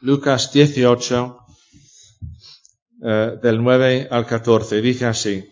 Lucas 18, del 9 al 14, dice así: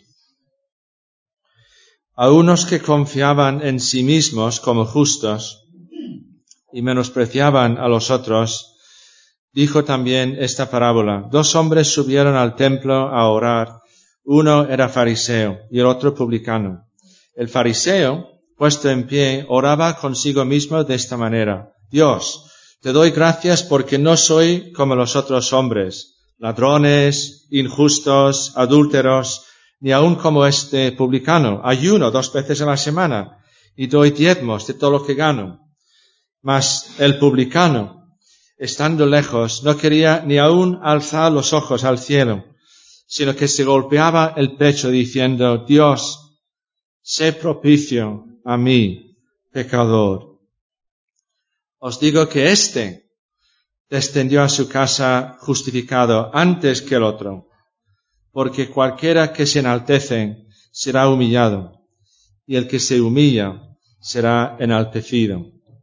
A unos que confiaban en sí mismos como justos y menospreciaban a los otros, dijo también esta parábola. 2 hombres subieron al templo a orar. Uno era fariseo y el otro publicano. El fariseo, puesto en pie, oraba consigo mismo de esta manera: Dios, te doy gracias porque no soy como los otros hombres, ladrones, injustos, adúlteros, ni aun como este publicano. Ayuno 2 veces a la semana y doy diezmos de todo lo que gano. Mas el publicano, estando lejos, no quería ni aun alzar los ojos al cielo, sino que se golpeaba el pecho diciendo: Dios, sé propicio a mí, pecador. Os digo que éste descendió a su casa justificado antes que el otro, porque cualquiera que se enaltece será humillado, y el que se humilla será enaltecido.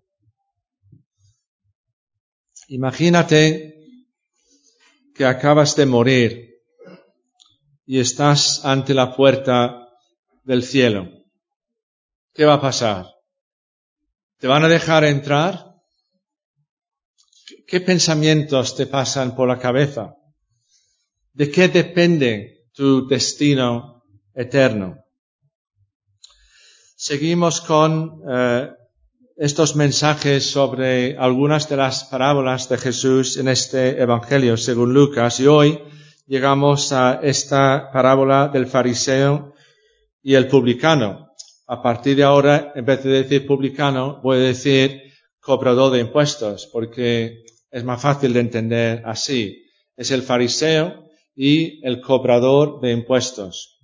Imagínate que acabas de morir y estás ante la puerta del cielo. ¿Qué va a pasar? ¿Te van a dejar entrar? ¿Qué pensamientos te pasan por la cabeza? ¿De qué depende tu destino eterno? Seguimos con estos mensajes sobre algunas de las parábolas de Jesús en este Evangelio según Lucas, y hoy llegamos a esta parábola del fariseo y el publicano. A partir de ahora, en vez de decir publicano, voy a decir cobrador de impuestos, porque es más fácil de entender así. Es el fariseo y el cobrador de impuestos.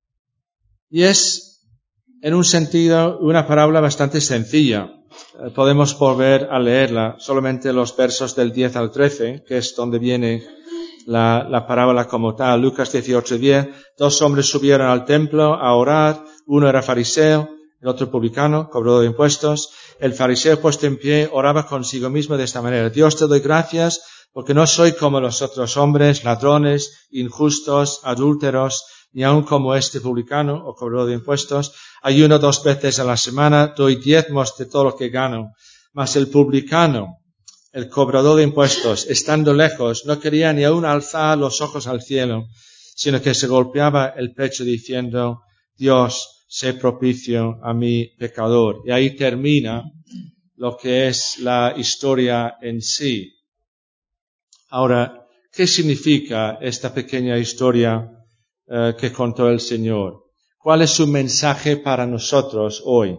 Y es, en un sentido, una parábola bastante sencilla. Podemos volver a leerla, solamente los versos del 10 al 13, que es donde viene la parábola como tal. Lucas 18:10. 2 hombres subieron al templo a orar. Uno era fariseo, el otro publicano, cobrador de impuestos. El fariseo, puesto en pie, oraba consigo mismo de esta manera: Dios, te doy gracias porque no soy como los otros hombres, ladrones, injustos, adúlteros, ni aun como este publicano o cobrador de impuestos. Ayuno 2 veces a la semana, doy diezmos de todo lo que gano. Mas el publicano, el cobrador de impuestos, estando lejos, no quería ni aun alzar los ojos al cielo, sino que se golpeaba el pecho diciendo: Dios, sé propicio a mi pecador. Y ahí termina lo que es la historia en sí. Ahora, ¿qué significa esta pequeña historia que contó el Señor? ¿Cuál es su mensaje para nosotros hoy?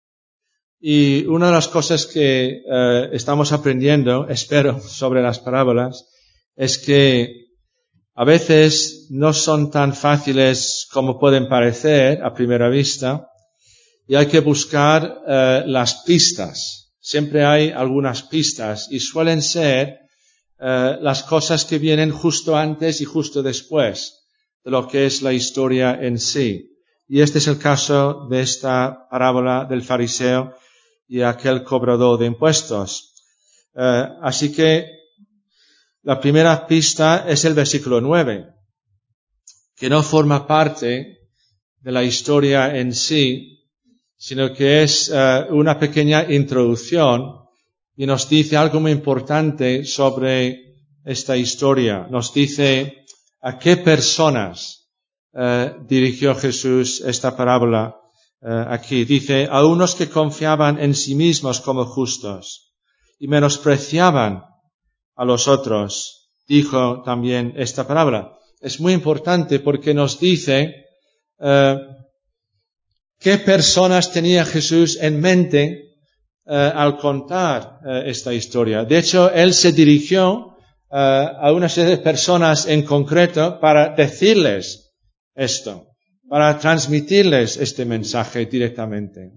Y una de las cosas que estamos aprendiendo, espero, sobre las parábolas, es que a veces no son tan fáciles como pueden parecer a primera vista, y hay que buscar las pistas. Siempre hay algunas pistas, y suelen ser las cosas que vienen justo antes y justo después de lo que es la historia en sí. Y este es el caso de esta parábola del fariseo y aquel cobrador de impuestos. Así que la primera pista es el versículo 9, que no forma parte de la historia en sí, sino que es una pequeña introducción y nos dice algo muy importante sobre esta historia. Nos dice a qué personas dirigió Jesús esta parábola. Aquí dice: a unos que confiaban en sí mismos como justos y menospreciaban a los otros, dijo también esta parábola. Es muy importante porque nos dice qué personas tenía Jesús en mente al contar esta historia. De hecho, él se dirigió a una serie de personas en concreto para decirles esto, para transmitirles este mensaje directamente.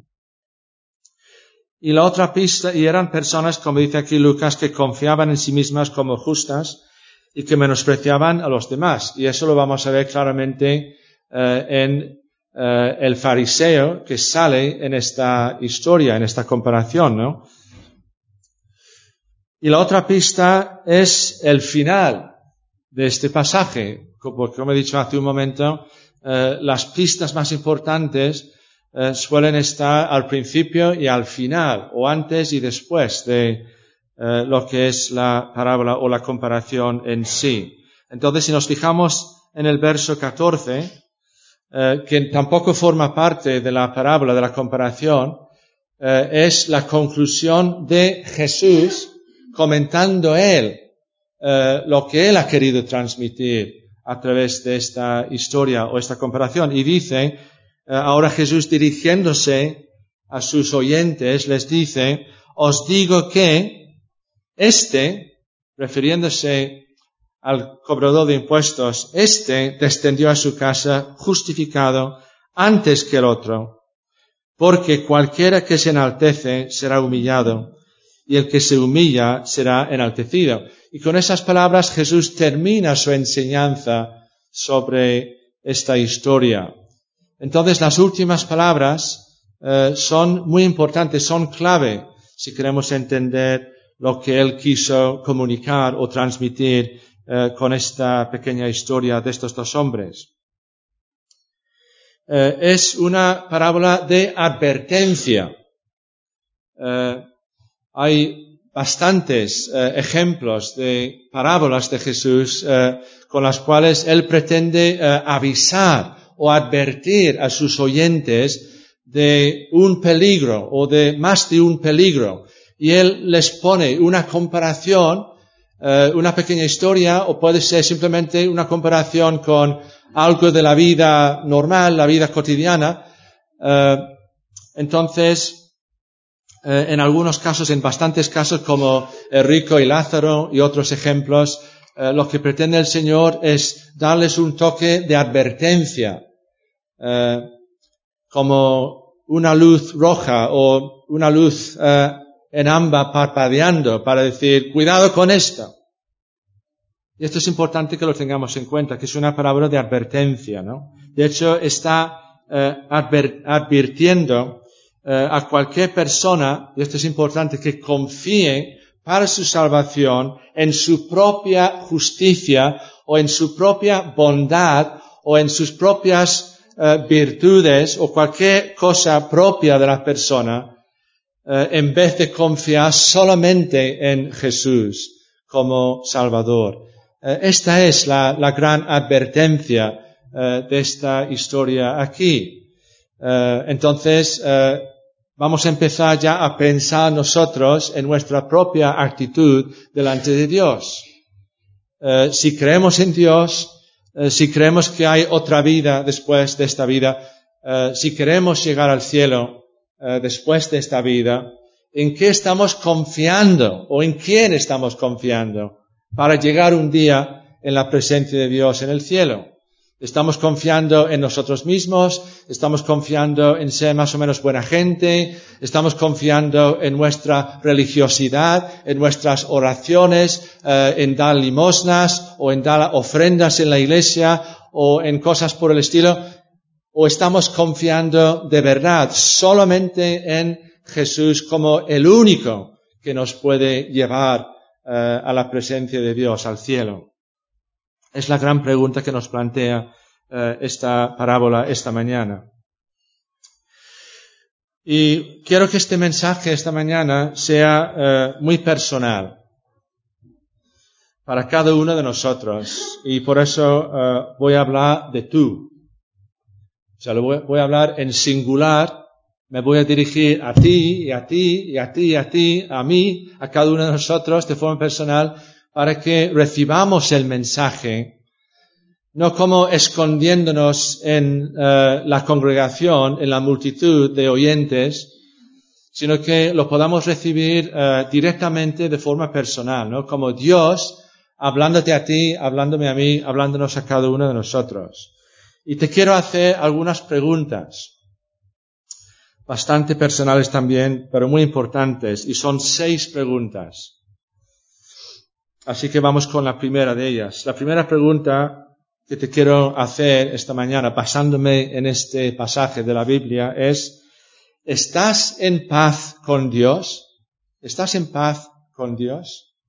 Y la otra pista, y eran personas, como dice aquí Lucas, que confiaban en sí mismas como justas y que menospreciaban a los demás. Y eso lo vamos a ver claramente en el fariseo que sale en esta historia, en esta comparación, ¿no? Y la otra pista es el final de este pasaje. Como he dicho hace un momento, las pistas más importantes suelen estar al principio y al final, o antes y después de lo que es la parábola o la comparación en sí. Entonces, si nos fijamos en el verso 14, que tampoco forma parte de la parábola, de la comparación, es la conclusión de Jesús comentando él lo que él ha querido transmitir a través de esta historia o esta comparación. Y dice, ahora Jesús dirigiéndose a sus oyentes, les dice, os digo que refiriéndose al cobrador de impuestos, descendió a su casa justificado antes que el otro, porque cualquiera que se enaltece será humillado, y el que se humilla será enaltecido. Y con esas palabras Jesús termina su enseñanza sobre esta historia. Entonces las últimas palabras son muy importantes, son clave si queremos entender lo que él quiso comunicar o transmitir con esta pequeña historia de estos dos hombres. Es una parábola de advertencia. Hay bastantes ejemplos de parábolas de Jesús con las cuales él pretende avisar o advertir a sus oyentes de un peligro o de más de un peligro. Y él les pone una comparación, una pequeña historia, o puede ser simplemente una comparación con algo de la vida normal, la vida cotidiana. Entonces, en algunos casos, en bastantes casos, como el rico y Lázaro y otros ejemplos, lo que pretende el Señor es darles un toque de advertencia, como una luz roja o una luz en ámbar parpadeando para decir, cuidado con esto. Y esto es importante que lo tengamos en cuenta, que es una parábola de advertencia, ¿no? De hecho, está advirtiendo a cualquier persona, y esto es importante, que confíe para su salvación en su propia justicia o en su propia bondad o en sus propias virtudes o cualquier cosa propia de la persona, en vez de confiar solamente en Jesús como Salvador. Esta es la gran advertencia de esta historia aquí. Entonces, vamos a empezar ya a pensar nosotros en nuestra propia actitud delante de Dios. Si creemos en Dios, si creemos que hay otra vida después de esta vida, si queremos llegar al cielo después de esta vida, ¿en qué estamos confiando o en quién estamos confiando para llegar un día en la presencia de Dios en el cielo? ¿Estamos confiando en nosotros mismos? ¿Estamos confiando en ser más o menos buena gente? ¿Estamos confiando en nuestra religiosidad, en nuestras oraciones, en dar limosnas o en dar ofrendas en la iglesia o en cosas por el estilo? ¿O estamos confiando de verdad solamente en Jesús como el único que nos puede llevar a la presencia de Dios, al cielo? Es la gran pregunta que nos plantea esta parábola esta mañana. Y quiero que este mensaje esta mañana sea muy personal para cada uno de nosotros. Y por eso voy a hablar de tú. O sea, voy a hablar en singular. Me voy a dirigir a ti, y a ti, y a ti, y a ti, a mí, a cada uno de nosotros de forma personal, para que recibamos el mensaje, no como escondiéndonos en la congregación, en la multitud de oyentes, sino que lo podamos recibir directamente de forma personal, ¿no? Como Dios hablándote a ti, hablándome a mí, hablándonos a cada uno de nosotros. Y te quiero hacer algunas preguntas, bastante personales también, pero muy importantes, y son 6 preguntas. Así que vamos con la primera de ellas. La primera pregunta que te quiero hacer esta mañana, basándome en este pasaje de la Biblia, es, ¿estás en paz con Dios? ¿Estás en paz con Dios?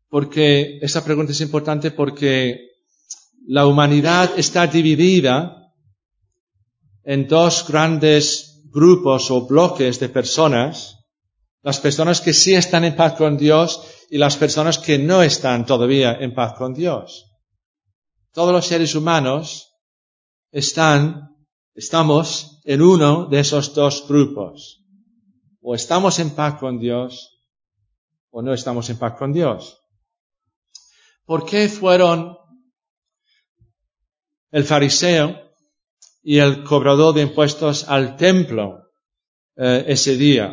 porque esa pregunta es importante porque la humanidad está dividida en dos grandes grupos o bloques de personas, las personas que sí están en paz con Dios y las personas que no están todavía en paz con Dios. Todos los seres humanos estamos en uno de esos dos grupos. O estamos en paz con Dios o no estamos en paz con Dios. ¿Por qué fueron el fariseo y el cobrador de impuestos al templo ese día?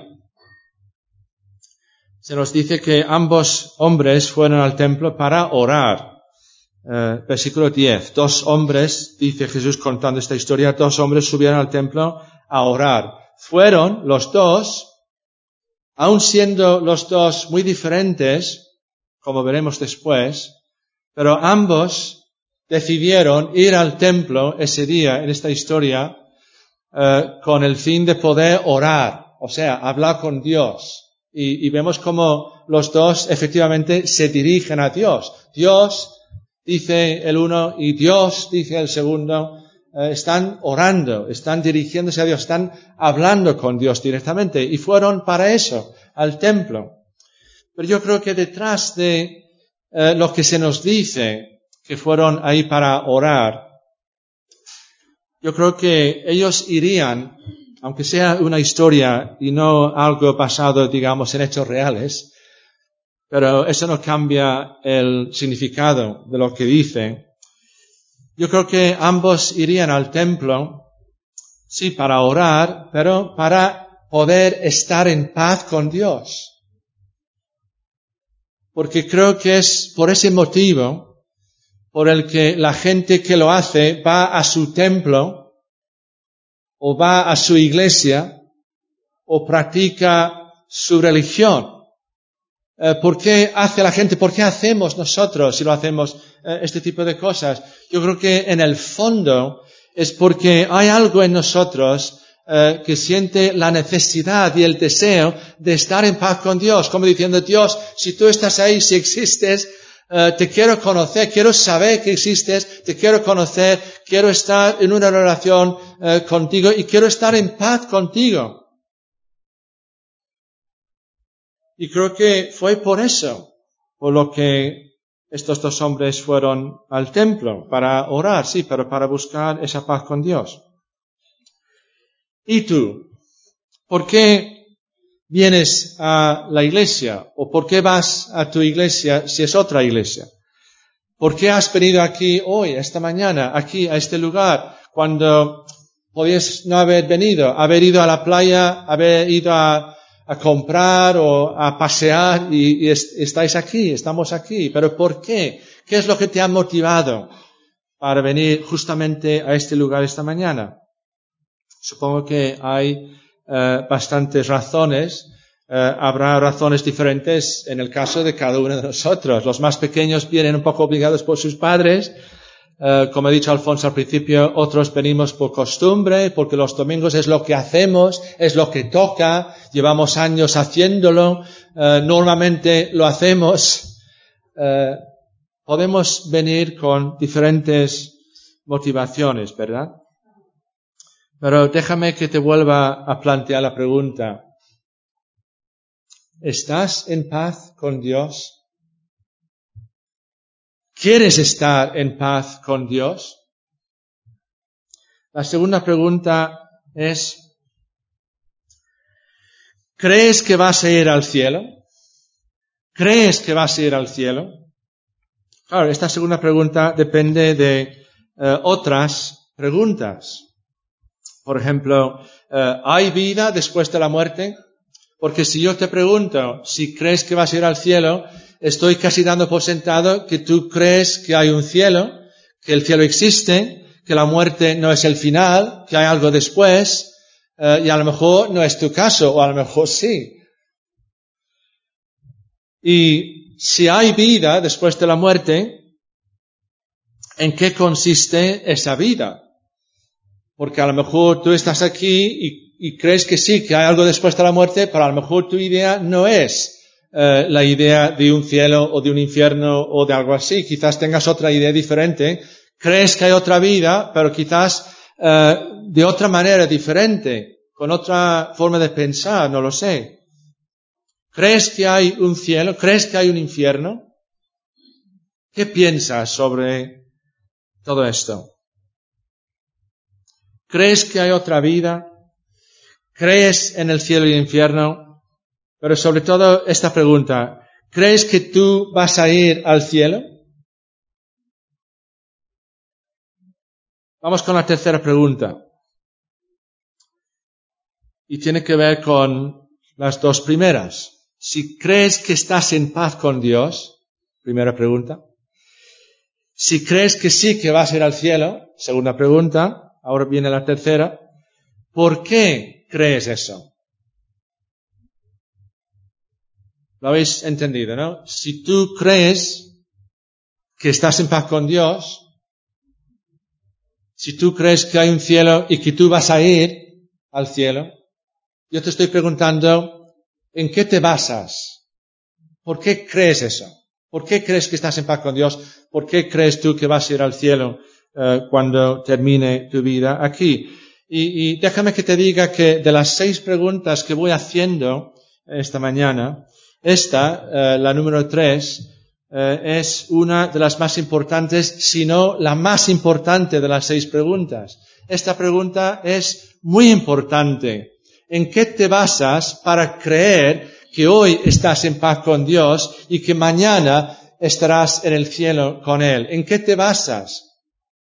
Se nos dice que ambos hombres fueron al templo para orar. Versículo 10. 2 hombres, dice Jesús contando esta historia, 2 hombres subieron al templo a orar. Fueron los dos, aun siendo los dos muy diferentes, como veremos después, pero ambos decidieron ir al templo ese día, en esta historia, con el fin de poder orar, o sea, hablar con Dios. Y vemos cómo los dos efectivamente se dirigen a Dios. Dios, dice el uno, y Dios, dice el segundo, están orando, están dirigiéndose a Dios, están hablando con Dios directamente. Y fueron para eso, al templo. Pero yo creo que detrás de lo que se nos dice, que fueron ahí para orar, yo creo que ellos irían, aunque sea una historia y no algo basado, digamos, en hechos reales, pero eso no cambia el significado de lo que dice. Yo creo que ambos irían al templo, sí, para orar, pero para poder estar en paz con Dios. Porque creo que es por ese motivo por el que la gente que lo hace va a su templo o va a su iglesia o practica su religión. ¿Por qué hace la gente? ¿Por qué hacemos nosotros si lo hacemos este tipo de cosas? Yo creo que en el fondo es porque hay algo en nosotros que siente la necesidad y el deseo de estar en paz con Dios, como diciendo, Dios, si tú estás ahí, si existes, te quiero conocer, quiero saber que existes, te quiero conocer, quiero estar en una relación contigo y quiero estar en paz contigo. Y creo que fue por eso, por lo que estos 2 hombres fueron al templo, para orar, sí, pero para buscar esa paz con Dios. ¿Y tú? ¿Por qué vienes a la iglesia? ¿O por qué vas a tu iglesia si es otra iglesia? ¿Por qué has venido aquí hoy, esta mañana, aquí, a este lugar, cuando podías no haber venido, haber ido a la playa, haber ido a comprar o a pasear y estáis aquí, estamos aquí? ¿Pero por qué? ¿Qué es lo que te ha motivado para venir justamente a este lugar esta mañana? Supongo que hay bastantes razones. Habrá razones diferentes en el caso de cada uno de nosotros. Los más pequeños vienen un poco obligados por sus padres. Como he dicho Alfonso al principio, otros venimos por costumbre, porque los domingos es lo que hacemos, es lo que toca, llevamos años haciéndolo, normalmente lo hacemos. Podemos venir con diferentes motivaciones, ¿verdad? Pero déjame que te vuelva a plantear la pregunta. ¿Estás en paz con Dios? ¿Quieres estar en paz con Dios? La segunda pregunta es, ¿crees que vas a ir al cielo? ¿Crees que vas a ir al cielo? Claro, esta segunda pregunta depende de otras preguntas. Por ejemplo, ¿hay vida después de la muerte? Porque si yo te pregunto si crees que vas a ir al cielo, estoy casi dando por sentado que tú crees que hay un cielo, que el cielo existe, que la muerte no es el final, que hay algo después, y a lo mejor no es tu caso, o a lo mejor sí. Y si hay vida después de la muerte, ¿en qué consiste esa vida? Porque a lo mejor tú estás aquí y crees que sí, que hay algo después de la muerte, pero a lo mejor tu idea no es la idea de un cielo o de un infierno o de algo así. Quizás tengas otra idea diferente. Crees que hay otra vida, pero quizás de otra manera diferente, con otra forma de pensar, no lo sé. ¿Crees que hay un cielo? ¿Crees que hay un infierno? ¿Qué piensas sobre todo esto? ¿Crees que hay otra vida? ¿Crees en el cielo y el infierno? Pero sobre todo esta pregunta, ¿crees que tú vas a ir al cielo? Vamos con la tercera pregunta. Y tiene que ver con las dos primeras. Si crees que estás en paz con Dios, primera pregunta. Si crees que sí que vas a ir al cielo, segunda pregunta. Ahora viene la tercera. ¿Por qué crees eso? ¿Lo habéis entendido, no? Si tú crees que estás en paz con Dios, si tú crees que hay un cielo y que tú vas a ir al cielo, yo te estoy preguntando, ¿en qué te basas? ¿Por qué crees eso? ¿Por qué crees que estás en paz con Dios? ¿Por qué crees tú que vas a ir al cielo cuando termine tu vida aquí? Y déjame que te diga que de las 6 preguntas que voy haciendo esta mañana, esta, la número 3, es una de las más importantes, si no la más importante de las 6 preguntas. Esta pregunta es muy importante. ¿En qué te basas para creer que hoy estás en paz con Dios y que mañana estarás en el cielo con Él? ¿En qué te basas?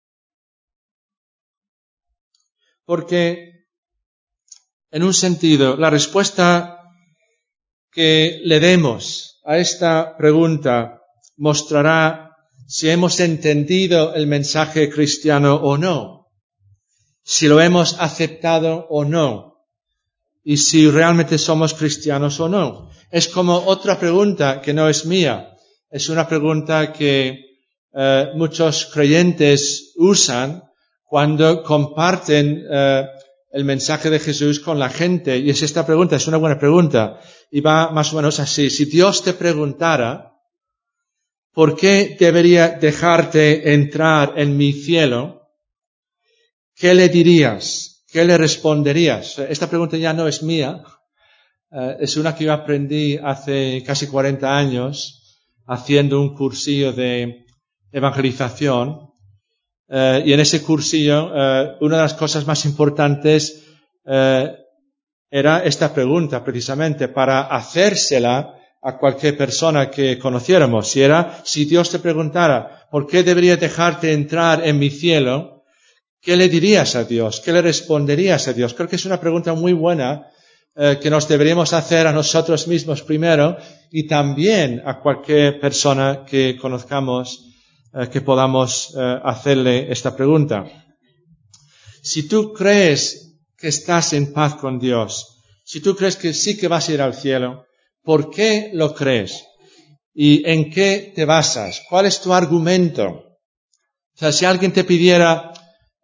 Porque, en un sentido, la respuesta que le demos a esta pregunta mostrará si hemos entendido el mensaje cristiano o no, si lo hemos aceptado o no, y si realmente somos cristianos o no. Es como otra pregunta que no es mía, es una pregunta que muchos creyentes usan cuando comparten el mensaje de Jesús con la gente, y es esta pregunta, es una buena pregunta, y va más o menos así. Si Dios te preguntara, ¿por qué debería dejarte entrar en mi cielo? ¿Qué le dirías? ¿Qué le responderías? Esta pregunta ya no es mía, es una que yo aprendí hace casi 40 años haciendo un cursillo de evangelización. Y en ese cursillo, una de las cosas más importantes era esta pregunta, precisamente, para hacérsela a cualquier persona que conociéramos. Si Dios te preguntara, ¿por qué debería dejarte entrar en mi cielo? ¿Qué le dirías a Dios? ¿Qué le responderías a Dios? Creo que es una pregunta muy buena que nos deberíamos hacer a nosotros mismos primero y también a cualquier persona que conozcamos que podamos hacerle esta pregunta. Si tú crees que estás en paz con Dios, si tú crees que sí que vas a ir al cielo, ¿por qué lo crees? ¿Y en qué te basas? ¿Cuál es tu argumento? O sea, si alguien te pidiera,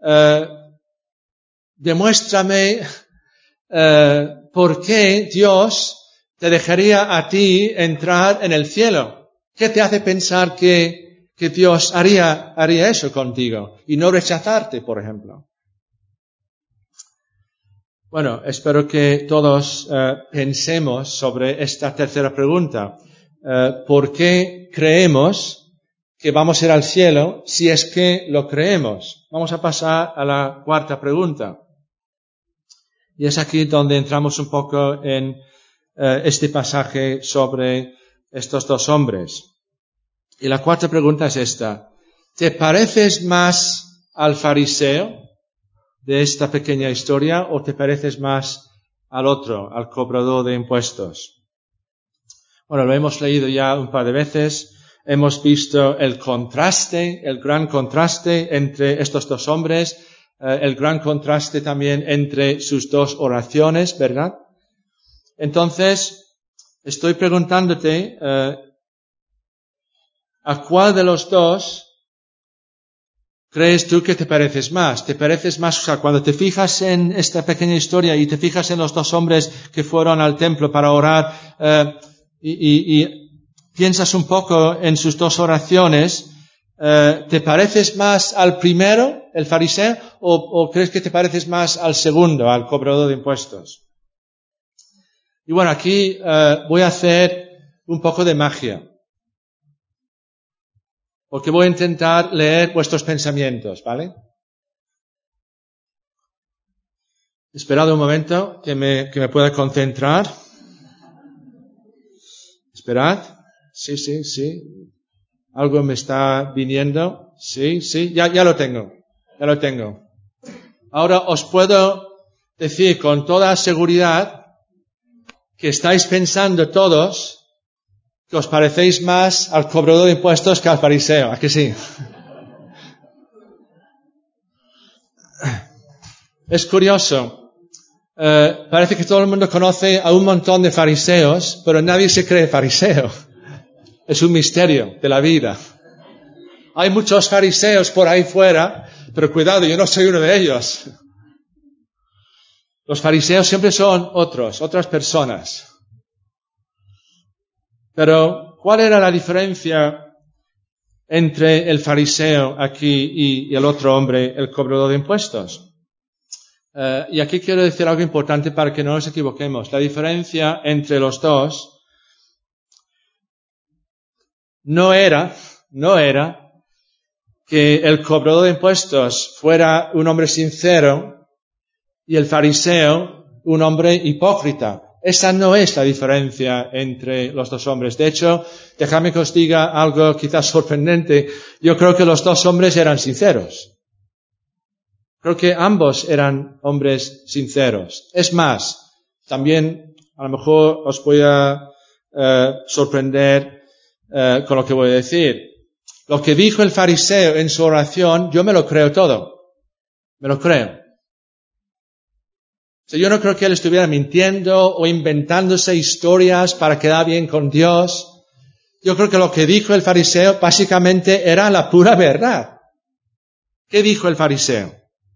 demuéstrame por qué Dios te dejaría a ti entrar en el cielo. ¿Qué te hace pensar que Dios haría eso contigo y no rechazarte, por ejemplo? Bueno, espero que todos pensemos sobre esta tercera pregunta. ¿Por qué creemos que vamos a ir al cielo si es que lo creemos? Vamos a pasar a la cuarta pregunta. Y es aquí donde entramos un poco en este pasaje sobre estos 2 hombres. Y la cuarta pregunta es esta. ¿Te pareces más al fariseo de esta pequeña historia o te pareces más al otro, al cobrador de impuestos? Bueno, lo hemos leído ya un par de veces. Hemos visto el contraste, el gran contraste entre estos 2 hombres, el gran contraste también entre sus 2 oraciones, ¿verdad? Entonces, estoy preguntándote, ¿a cuál de los 2 crees tú que te pareces más? ¿Te pareces más? O sea, cuando te fijas en esta pequeña historia y te fijas en los 2 hombres que fueron al templo para orar, y piensas un poco en sus dos oraciones, ¿te pareces más al primero, el fariseo, o crees que te pareces más al segundo, al cobrador de impuestos? Y bueno, aquí voy a hacer un poco de magia, porque voy a intentar leer vuestros pensamientos, ¿vale? Esperad un momento que me pueda concentrar. Esperad. Sí. Algo me está viniendo. Sí, ya lo tengo. Ahora os puedo decir con toda seguridad que estáis pensando todos que os parecéis más al cobrador de impuestos que al fariseo. ¿A que sí? Es curioso. Parece que todo el mundo conoce a un montón de fariseos, pero nadie se cree fariseo. Es un misterio de la vida. Hay muchos fariseos por ahí fuera, pero cuidado, yo no soy uno de ellos. Los fariseos siempre son otras personas. Pero, ¿cuál era la diferencia entre el fariseo aquí y el otro hombre, el cobrador de impuestos? Y aquí quiero decir algo importante para que no nos equivoquemos. La diferencia entre los dos no era que el cobrador de impuestos fuera un hombre sincero y el fariseo un hombre hipócrita. Esa no es la diferencia entre los dos hombres. De hecho, dejadme que os diga algo quizás sorprendente. Yo creo que los dos hombres eran sinceros. Creo que ambos eran hombres sinceros. Es más, también a lo mejor os voy a sorprender con lo que voy a decir. Lo que dijo el fariseo en su oración, yo me lo creo todo. Me lo creo. O sea, yo no creo que él estuviera mintiendo o inventándose historias para quedar bien con Dios. Yo creo que lo que dijo el fariseo básicamente era la pura verdad. ¿Qué dijo el fariseo?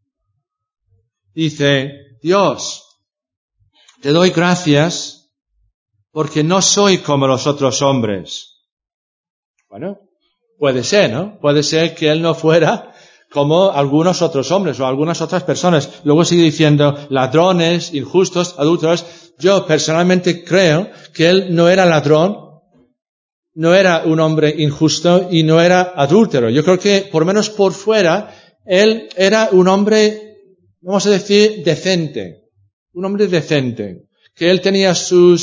Dice, Dios, te doy gracias porque no soy como los otros hombres. Bueno, puede ser, ¿no? Puede ser que él no fuera como algunos otros hombres o algunas otras personas. Luego sigue diciendo ladrones, injustos, adúlteros. Yo personalmente creo que él no era ladrón, no era un hombre injusto y no era adúltero. Yo creo que por lo menos por fuera él era un hombre, vamos a decir, decente. Un hombre decente. Que él tenía su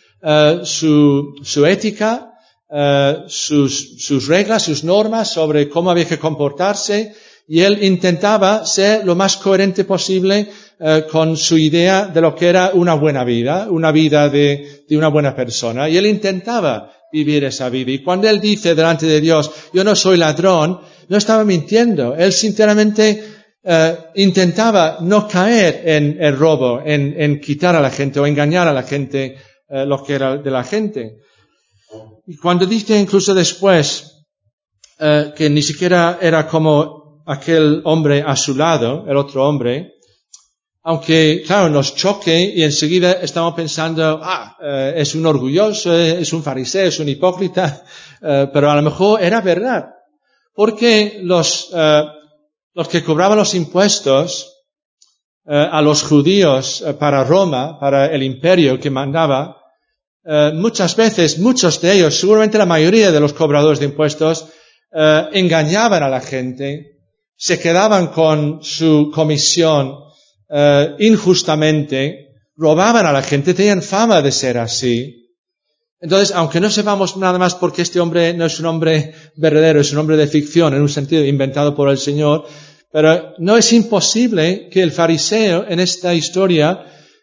ética, sus reglas, sus normas sobre cómo había que comportarse, y él intentaba ser lo más coherente posible con su idea de lo que era una buena vida, una vida de una buena persona, y él intentaba vivir esa vida. Y cuando él dice delante de Dios, yo no soy ladrón, no estaba mintiendo. Él sinceramente intentaba no caer en el robo, en quitar a la gente o engañar a la gente lo que era de la gente. Y cuando dice incluso después que ni siquiera era como aquel hombre a su lado, el otro hombre, aunque claro nos choque y enseguida estamos pensando, es un orgulloso, es un fariseo, es un hipócrita, pero a lo mejor era verdad, porque los que cobraban los impuestos a los judíos para Roma, para el imperio que mandaba, muchas veces, muchos de ellos, seguramente la mayoría de los cobradores de impuestos, engañaban a la gente, se quedaban con su comisión injustamente, robaban a la gente, tenían fama de ser así. Entonces, aunque no sepamos nada más porque este hombre no es un hombre verdadero, es un hombre de ficción, en un sentido inventado por el Señor, pero no es imposible que el fariseo en esta historia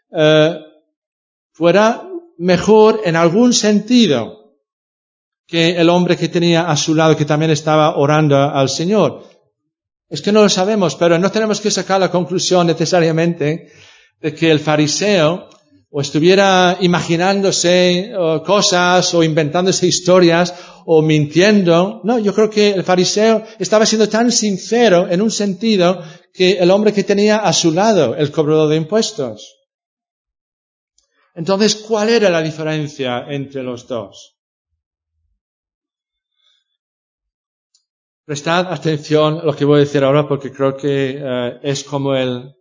fuera mejor en algún sentido que el hombre que tenía a su lado, que también estaba orando al Señor. Es que no lo sabemos, pero no tenemos que sacar la conclusión necesariamente de que el fariseo o estuviera imaginándose cosas o inventándose historias o mintiendo. No, yo creo que el fariseo estaba siendo tan sincero en un sentido que el hombre que tenía a su lado, el cobrador de impuestos. Entonces, ¿cuál era la diferencia entre los dos? Prestad atención a lo que voy a decir ahora porque creo que es como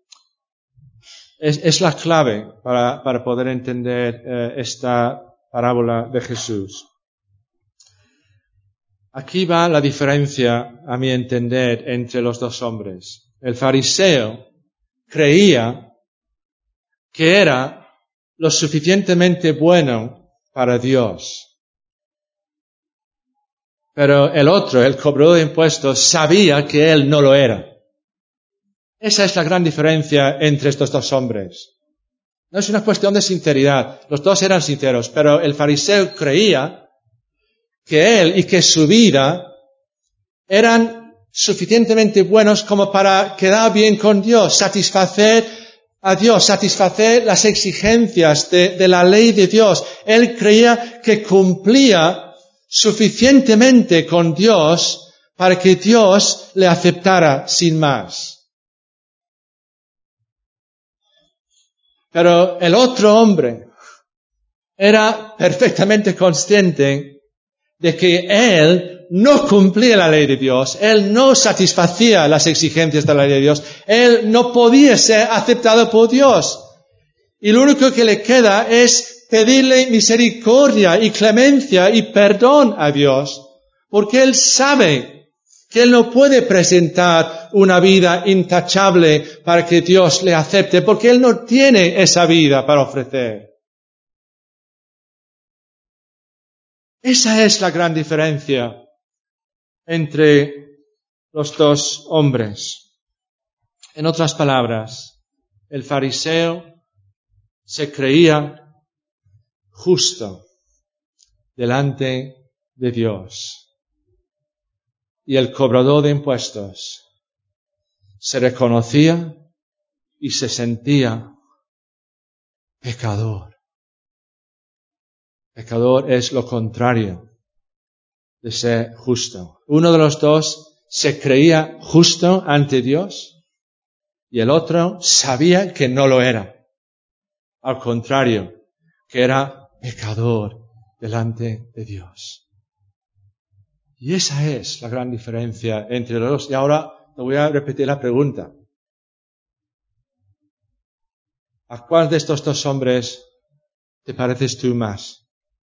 es la clave para poder entender esta parábola de Jesús. Aquí va la diferencia, a mi entender, entre los dos hombres. El fariseo creía que era lo suficientemente bueno para Dios. Pero el otro, el cobrador de impuestos, sabía que él no lo era. Esa es la gran diferencia entre estos dos hombres. No es una cuestión de sinceridad. Los dos eran sinceros, pero el fariseo creía que él y que su vida eran suficientemente buenos como para quedar bien con Dios, satisfacer a Dios, satisfacer las exigencias de la ley de Dios. Él creía que cumplía suficientemente con Dios para que Dios le aceptara sin más. Pero el otro hombre era perfectamente consciente de que él no cumplía la ley de Dios, él no satisfacía las exigencias de la ley de Dios, él no podía ser aceptado por Dios. Y lo único que le queda es pedirle misericordia y clemencia y perdón a Dios, porque él sabe que él no puede presentar una vida intachable para que Dios le acepte, porque él no tiene esa vida para ofrecer. Esa es la gran diferencia entre los dos hombres. En otras palabras, el fariseo se creía justo delante de Dios y el cobrador de impuestos se reconocía y se sentía pecador. Pecador es lo contrario de ser justo. Uno de los dos se creía justo ante Dios y el otro sabía que no lo era. Al contrario, que era pecador delante de Dios. Y esa es la gran diferencia entre los dos. Y ahora te voy a repetir la pregunta. ¿A cuál de estos dos hombres te pareces tú más?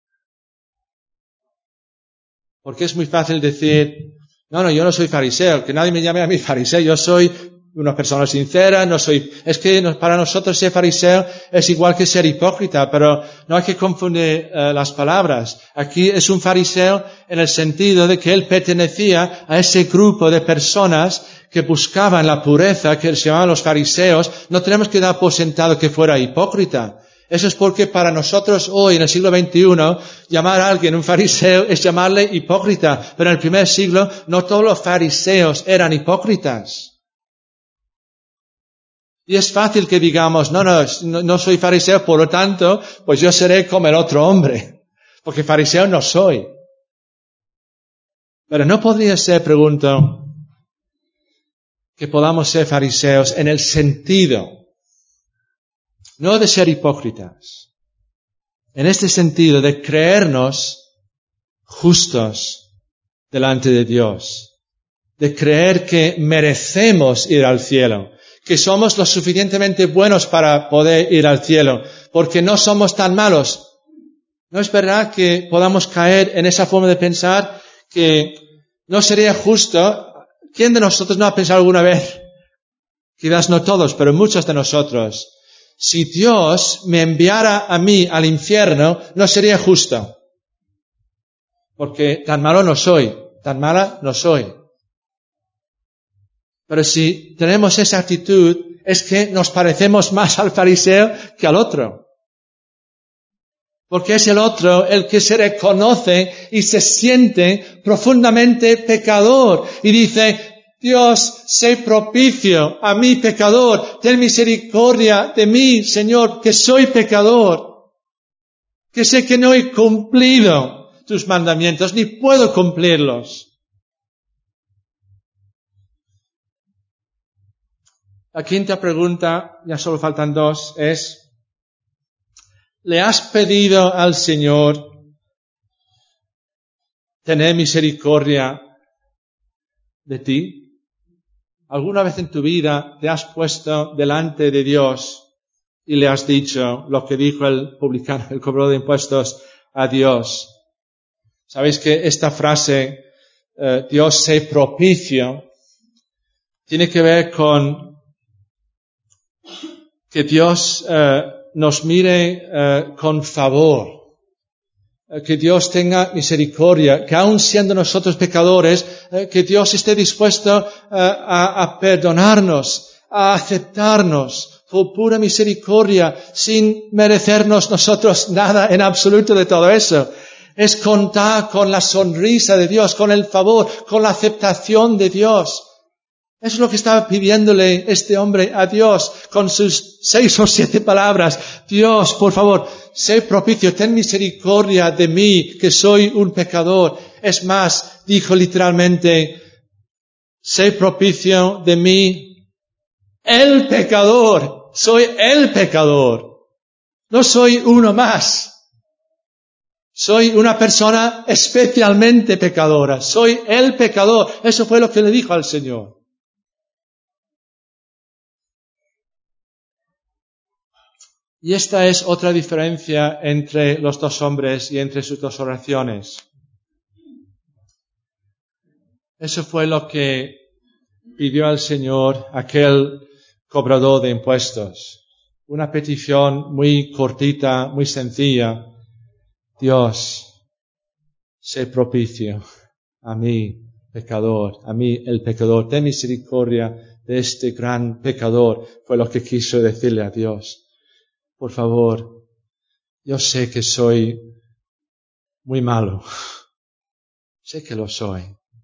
Porque es muy fácil decir, no, yo no soy fariseo, que nadie me llame a mí fariseo, yo soy una persona sincera, es que para nosotros ser fariseo es igual que ser hipócrita, pero no hay que confundir las palabras. Aquí es un fariseo en el sentido de que él pertenecía a ese grupo de personas que buscaban la pureza, que se llamaban los fariseos. No tenemos que dar por sentado que fuera hipócrita. Eso es porque para nosotros hoy, en el siglo XXI, llamar a alguien un fariseo es llamarle hipócrita. Pero en el primer siglo no todos los fariseos eran hipócritas. Y es fácil que digamos, no soy fariseo, por lo tanto, pues yo seré como el otro hombre. Porque fariseo no soy. Pero no podría ser, pregunto, que podamos ser fariseos en el sentido, no de ser hipócritas, en este sentido de creernos justos delante de Dios, de creer que merecemos ir al cielo, que somos lo suficientemente buenos para poder ir al cielo, porque no somos tan malos. ¿No es verdad que podamos caer en esa forma de pensar que no sería justo? ¿Quién de nosotros no ha pensado alguna vez? Quizás no todos, pero muchos de nosotros. Si Dios me enviara a mí al infierno, no sería justo. Porque tan malo no soy, tan mala no soy. Pero si tenemos esa actitud, es que nos parecemos más al fariseo que al otro. Porque es el otro el que se reconoce y se siente profundamente pecador. Y dice, Dios, sé propicio a mi pecador. Ten misericordia de mí, Señor, que soy pecador. Que sé que no he cumplido tus mandamientos, ni puedo cumplirlos. La quinta pregunta, ya solo faltan dos, es ¿Le has pedido al Señor tener misericordia de ti? ¿Alguna vez en tu vida te has puesto delante de Dios y le has dicho lo que dijo el publicano, el cobrador de impuestos, a Dios? ¿Sabéis que esta frase, Dios sé propicio, tiene que ver con que Dios nos mire con favor? Que Dios tenga misericordia, que aun siendo nosotros pecadores, que Dios esté dispuesto a perdonarnos, a aceptarnos por pura misericordia, sin merecernos nosotros nada en absoluto de todo eso. Es contar con la sonrisa de Dios, con el favor, con la aceptación de Dios. Eso es lo que estaba pidiéndole este hombre a Dios con sus 6 o 7 palabras. Dios, por favor, sé propicio, ten misericordia de mí, que soy un pecador. Es más, dijo literalmente, sé propicio de mí, el pecador. Soy el pecador. No soy uno más. Soy una persona especialmente pecadora. Soy el pecador. Eso fue lo que le dijo al Señor. Y esta es otra diferencia entre los dos hombres y entre sus dos oraciones. Eso fue lo que pidió al Señor aquel cobrador de impuestos. Una petición muy cortita, muy sencilla. Dios, sé propicio a mí, pecador, a mí el pecador. Ten misericordia de este gran pecador. Fue lo que quiso decirle a Dios. Por favor, yo sé que soy muy malo. Sé que lo soy.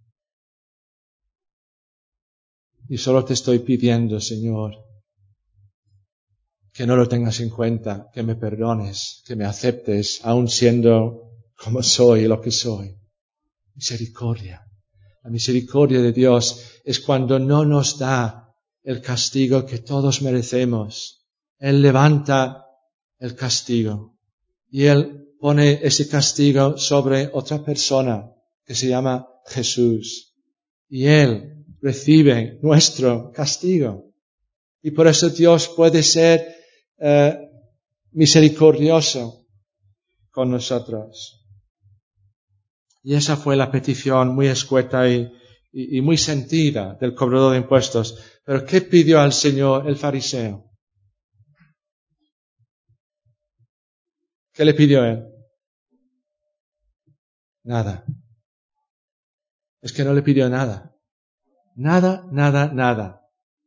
Y solo te estoy pidiendo, Señor, que no lo tengas en cuenta, que me perdones, que me aceptes, aun siendo como soy y lo que soy. Misericordia. La misericordia de Dios es cuando no nos da el castigo que todos merecemos. Él levanta el castigo y Él pone ese castigo sobre otra persona que se llama Jesús. Y Él recibe nuestro castigo. Y por eso Dios puede ser misericordioso con nosotros. Y esa fue la petición muy escueta y muy sentida del cobrador de impuestos. Pero ¿qué pidió al Señor el fariseo? ¿Qué le pidió él? Nada. Es que no le pidió nada. Nada, nada, nada.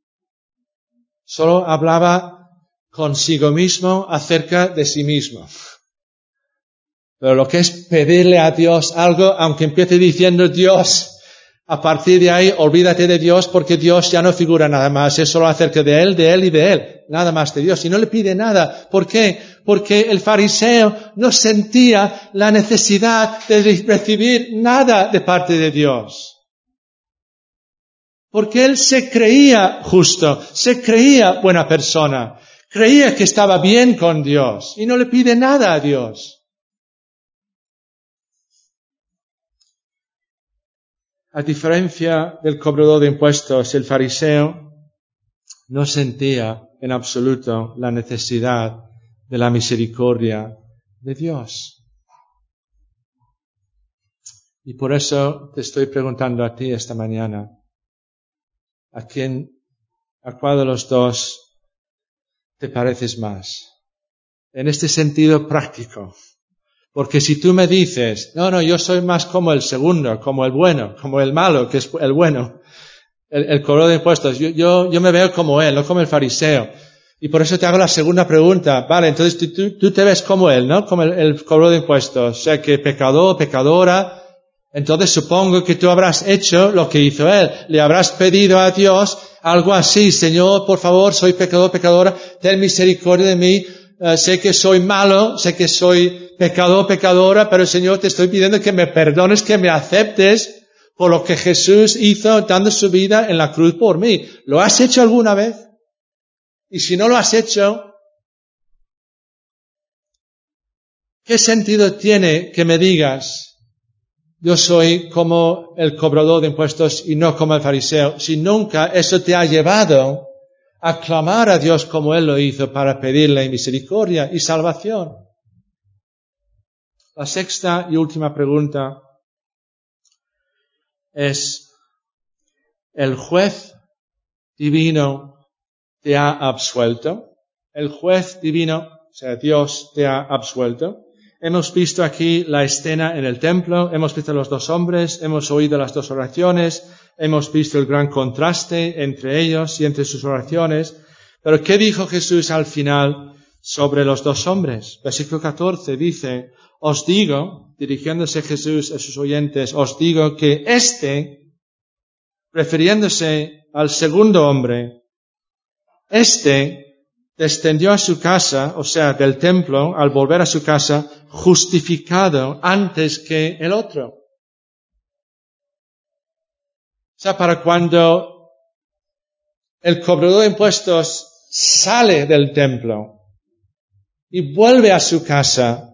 Solo hablaba consigo mismo acerca de sí mismo. Pero lo que es pedirle a Dios algo, aunque empiece diciendo Dios, a partir de ahí olvídate de Dios porque Dios ya no figura nada más. Es solo acerca de Él y de Él. Nada más de Dios. Y no le pide nada. ¿Por qué? Porque el fariseo no sentía la necesidad de recibir nada de parte de Dios. Porque él se creía justo, se creía buena persona, creía que estaba bien con Dios y no le pide nada a Dios. A diferencia del cobrador de impuestos, el fariseo no sentía en absoluto la necesidad de la misericordia de Dios. Y por eso te estoy preguntando a ti esta mañana, ¿a cuál de los dos te pareces más? En este sentido práctico. Porque si tú me dices, no, yo soy más como el segundo, como el bueno, como el malo, que es el bueno, el cobrador de impuestos, yo me veo como él, no como el fariseo. Y por eso te hago la segunda pregunta. Vale, entonces tú te ves como él, ¿no? Como el cobrador de impuestos. O sea, que pecador, pecadora. Entonces supongo que tú habrás hecho lo que hizo él. Le habrás pedido a Dios algo así. Señor, por favor, soy pecador, pecadora. Ten misericordia de mí. Sé que soy malo, sé que soy pecador, pecadora, pero Señor, te estoy pidiendo que me perdones, que me aceptes por lo que Jesús hizo dando su vida en la cruz por mí. ¿Lo has hecho alguna vez? Y si no lo has hecho, ¿qué sentido tiene que me digas, yo soy como el cobrador de impuestos y no como el fariseo, si nunca eso te ha llevado a clamar a Dios como Él lo hizo para pedirle misericordia y salvación? La sexta y última pregunta es, ¿el juez divino te ha absuelto? El juez divino, o sea, Dios te ha absuelto. Hemos visto aquí la escena en el templo, hemos visto los dos hombres, hemos oído las dos oraciones, hemos visto el gran contraste entre ellos y entre sus oraciones. Pero ¿qué dijo Jesús al final sobre los dos hombres? Versículo 14 dice, os digo, dirigiéndose Jesús a sus oyentes, os digo que refiriéndose al segundo hombre, descendió a su casa, o sea, del templo, al volver a su casa, justificado antes que el otro. O sea, para cuando el cobrador de impuestos sale del templo y vuelve a su casa,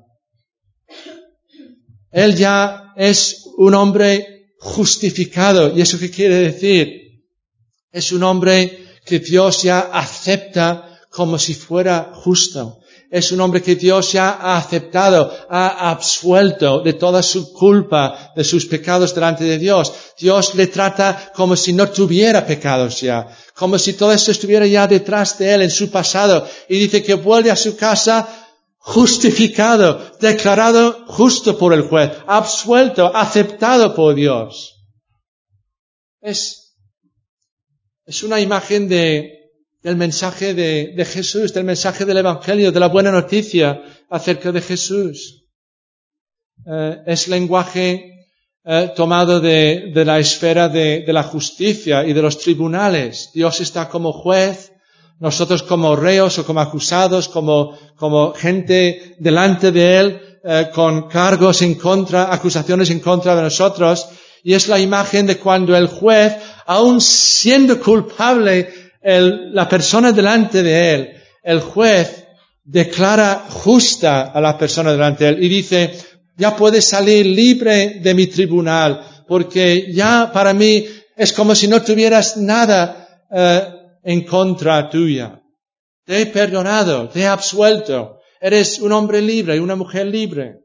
él ya es un hombre justificado. ¿Y eso qué quiere decir? Es un hombre que Dios ya acepta como si fuera justo. Es un hombre que Dios ya ha aceptado, ha absuelto de toda su culpa, de sus pecados delante de Dios. Dios le trata como si no tuviera pecados ya, como si todo esto estuviera ya detrás de él en su pasado. Y dice que vuelve a su casa justificado, declarado justo por el juez, absuelto, aceptado por Dios. Es una imagen del mensaje de Jesús, del mensaje del Evangelio, de la buena noticia acerca de Jesús. Es lenguaje tomado de la esfera de la justicia y de los tribunales. Dios está como juez, nosotros como reos o como acusados, como gente delante de Él, con cargos en contra, acusaciones en contra de nosotros. Y es la imagen de cuando el juez, aun siendo culpable la persona delante de él, el juez declara justa a la persona delante de él y dice, ya puedes salir libre de mi tribunal, porque ya para mí es como si no tuvieras nada en contra tuya. Te he perdonado, te he absuelto, eres un hombre libre y una mujer libre.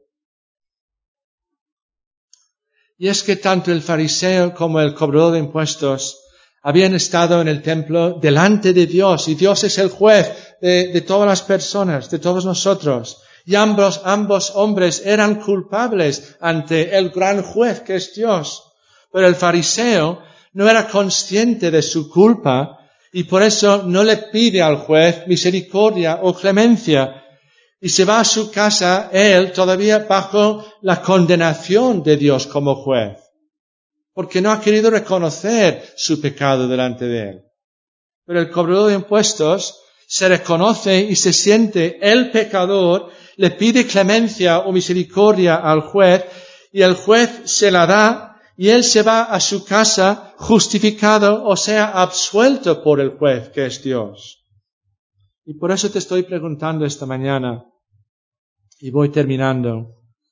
Y es que tanto el fariseo como el cobrador de impuestos habían estado en el templo delante de Dios, y Dios es el juez de todas las personas, de todos nosotros. Y ambos hombres eran culpables ante el gran juez que es Dios. Pero el fariseo no era consciente de su culpa y por eso no le pide al juez misericordia o clemencia. Y se va a su casa, él todavía bajo la condenación de Dios como juez, porque no ha querido reconocer su pecado delante de él. Pero el cobrador de impuestos se reconoce y se siente el pecador, le pide clemencia o misericordia al juez, y el juez se la da, y él se va a su casa justificado, o sea, absuelto por el juez que es Dios. Y por eso te estoy preguntando esta mañana, y voy terminando.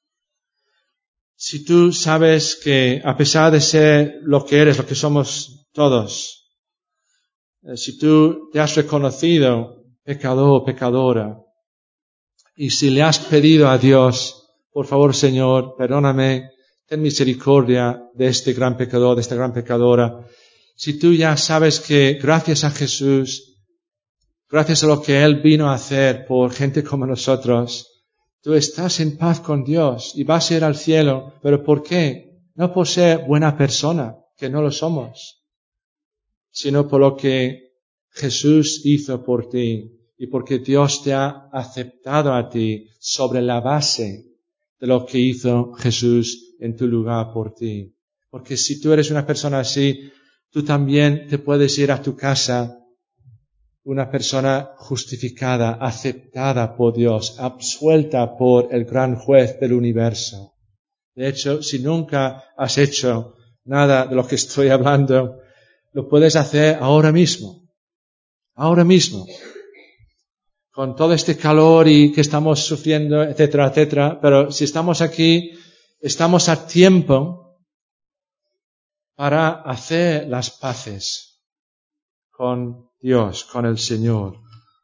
Si tú sabes que a pesar de ser lo que eres, lo que somos todos, si tú te has reconocido pecador o pecadora, y si le has pedido a Dios, por favor Señor, perdóname, ten misericordia de este gran pecador, de esta gran pecadora, si tú ya sabes que gracias a Jesús, gracias a lo que Él vino a hacer por gente como nosotros, tú estás en paz con Dios y vas a ir al cielo. ¿Pero por qué? No por ser buena persona, que no lo somos, sino por lo que Jesús hizo por ti y porque Dios te ha aceptado a ti sobre la base de lo que hizo Jesús en tu lugar por ti. Porque si tú eres una persona así, tú también te puedes ir a tu casa una persona justificada, aceptada por Dios, absuelta por el gran juez del universo. De hecho, si nunca has hecho nada de lo que estoy hablando, lo puedes hacer ahora mismo. Ahora mismo. con todo este calor y que estamos sufriendo, etcétera, etcétera, pero si estamos aquí, estamos a tiempo para hacer las paces con Dios, con el Señor.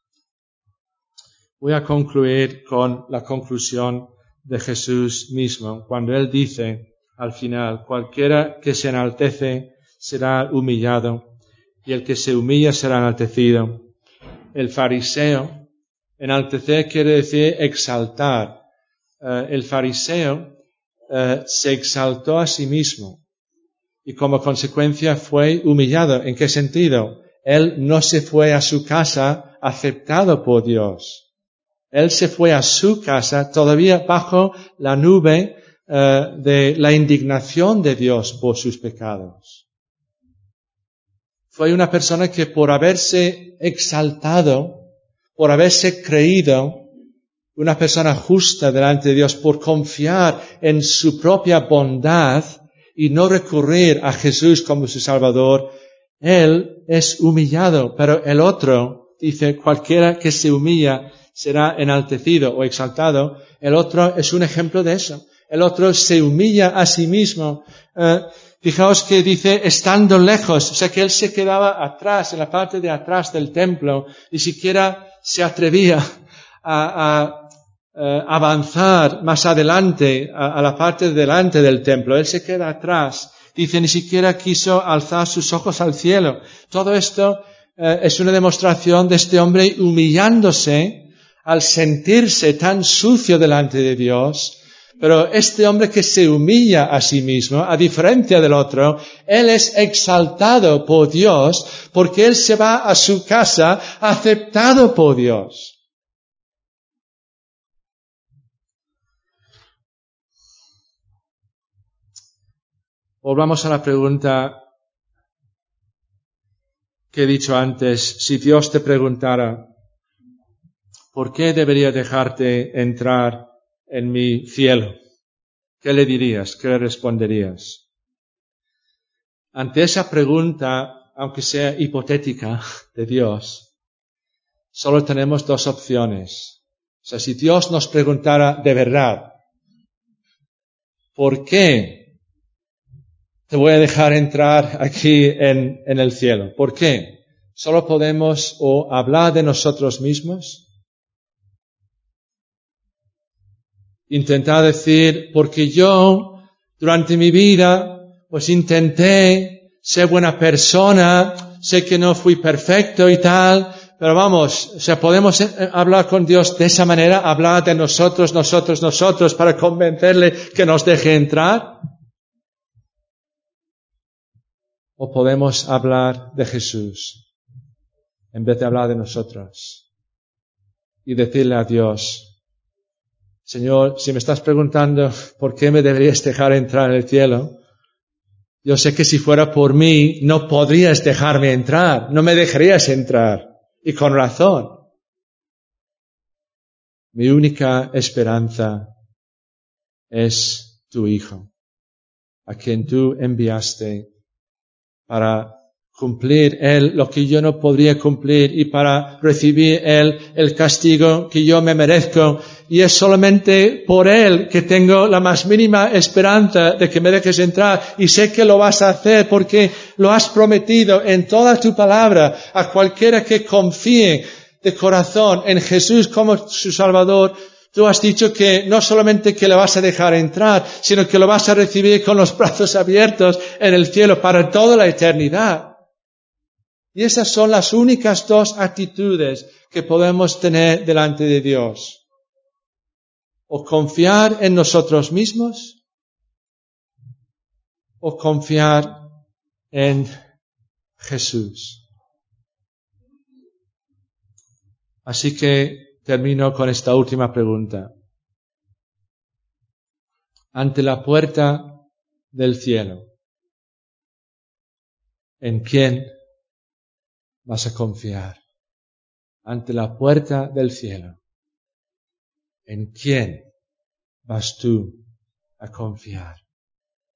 Voy a concluir con la conclusión de Jesús mismo, cuando Él dice al final, cualquiera que se enaltece será humillado, y el que se humilla será enaltecido. El fariseo, enaltecer quiere decir exaltar. El fariseo se exaltó a sí mismo y como consecuencia fue humillado. ¿En qué sentido? Él no se fue a su casa aceptado por Dios. Él se fue a su casa todavía bajo la nube de la indignación de Dios por sus pecados. Fue una persona que por haberse exaltado, por haberse creído una persona justa delante de Dios, por confiar en su propia bondad y no recurrir a Jesús como su Salvador, él es humillado. Pero el otro, dice, cualquiera que se humilla será enaltecido o exaltado. El otro es un ejemplo de eso. El otro se humilla a sí mismo. Fijaos que dice, estando lejos, o sea que él se quedaba atrás, en la parte de atrás del templo, ni siquiera se atrevía a avanzar más adelante, a la parte de delante del templo. Él se queda atrás. Dice, ni siquiera quiso alzar sus ojos al cielo. Todo esto es una demostración de este hombre humillándose al sentirse tan sucio delante de Dios. Pero este hombre que se humilla a sí mismo, a diferencia del otro, él es exaltado por Dios porque él se va a su casa aceptado por Dios. Volvamos a la pregunta que he dicho antes. Si Dios te preguntara, ¿por qué debería dejarte entrar en mi cielo? ¿Qué le dirías? ¿Qué le responderías? Ante esa pregunta, aunque sea hipotética de Dios, solo tenemos dos opciones. O sea, si Dios nos preguntara de verdad, ¿por qué te voy a dejar entrar aquí en el cielo? ¿Por qué? Solo podemos o hablar de nosotros mismos, intentar decir, porque yo durante mi vida pues intenté ser buena persona, sé que no fui perfecto y tal, pero vamos, o sea, podemos hablar con Dios de esa manera, hablar de nosotros para convencerle que nos deje entrar. O podemos hablar de Jesús en vez de hablar de nosotros y decirle a Dios, Señor, si me estás preguntando por qué me deberías dejar entrar en el cielo, yo sé que si fuera por mí no podrías dejarme entrar, no me dejarías entrar. Y con razón. Mi única esperanza es tu Hijo, a quien tú enviaste para cumplir Él lo que yo no podría cumplir y para recibir Él el castigo que yo me merezco. Y es solamente por Él que tengo la más mínima esperanza de que me dejes entrar. Y sé que lo vas a hacer porque lo has prometido en toda tu palabra a cualquiera que confíe de corazón en Jesús como su Salvador. Tú has dicho que no solamente que le vas a dejar entrar, sino que lo vas a recibir con los brazos abiertos en el cielo para toda la eternidad. Y esas son las únicas dos actitudes que podemos tener delante de Dios. O confiar en nosotros mismos, o confiar en Jesús. Así que termino con esta última pregunta. Ante la puerta del cielo, ¿en quién vas a confiar? Ante la puerta del cielo, ¿en quién vas tú a confiar?